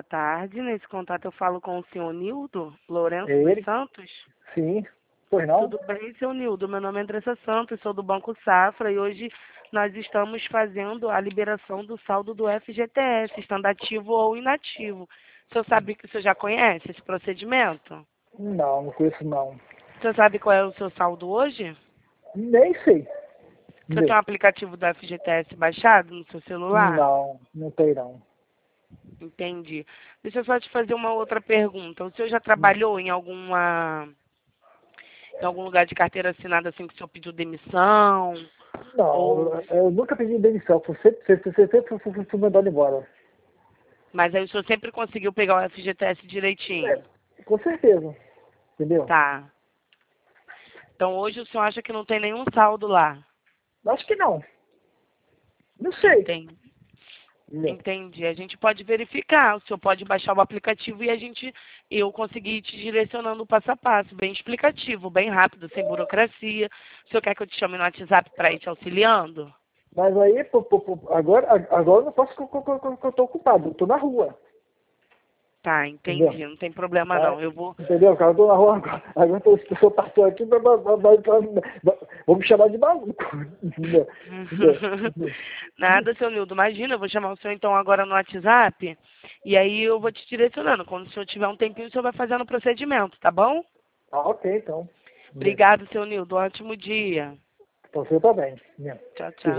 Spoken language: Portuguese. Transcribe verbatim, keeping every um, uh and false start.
boa tarde. Nesse contato eu falo com o senhor Nildo Lourenço É dos ele? Santos. Sim. Pois não? Tudo bem, seu Nildo? Meu nome é Andressa Santos, sou do Banco Safra e hoje nós estamos fazendo a liberação do saldo do F G T S, estando ativo ou inativo. O senhor sabe que o senhor já conhece esse procedimento? Não, não conheço não. O senhor sabe qual é o seu saldo hoje? Nem sei. O senhor tem Nem. um aplicativo do F G T S baixado no seu celular? Não, não tem não. Entendi. Deixa eu só te fazer uma outra pergunta. O senhor já Hum. trabalhou em alguma em algum lugar de carteira assinada assim que o senhor pediu demissão? Não, Ou eu nunca pedi demissão. Fui sempre, sempre, sempre, sempre fui, fui mandado embora. mas aí o senhor sempre conseguiu pegar o F G T S direitinho? É, com certeza. Entendeu? Tá. Então hoje o senhor acha que não tem nenhum saldo lá? Acho que não. Não sei. Entendi. Entendeu? Entendi. A gente pode verificar. O senhor pode baixar o aplicativo e a gente, eu conseguir ir te direcionando o passo a passo, bem explicativo, bem rápido, sem burocracia. O senhor quer que eu te chame no WhatsApp para ir te auxiliando? Mas aí, pô, pô, pô, agora, agora eu não posso porque eu, eu, eu, eu tô ocupado. Eu tô na rua. Tá, Entendeu? entendi. Não tem problema Tá? não. Eu vou. Entendeu, cara? Eu tô na rua agora. Agora o pessoal passou aqui, vai, vai, vai, vai, vai, vou me chamar de maluco. Entendeu? Entendeu? Nada, seu Nildo. Imagina, eu vou chamar o senhor então agora no WhatsApp e aí eu vou te direcionando. Quando o senhor tiver um tempinho, o senhor vai fazendo o procedimento, tá bom? Ah, ok, então. Entendeu? Obrigado, seu Nildo. Ótimo dia. Então você tá bem. Entendeu? Tchau, tchau.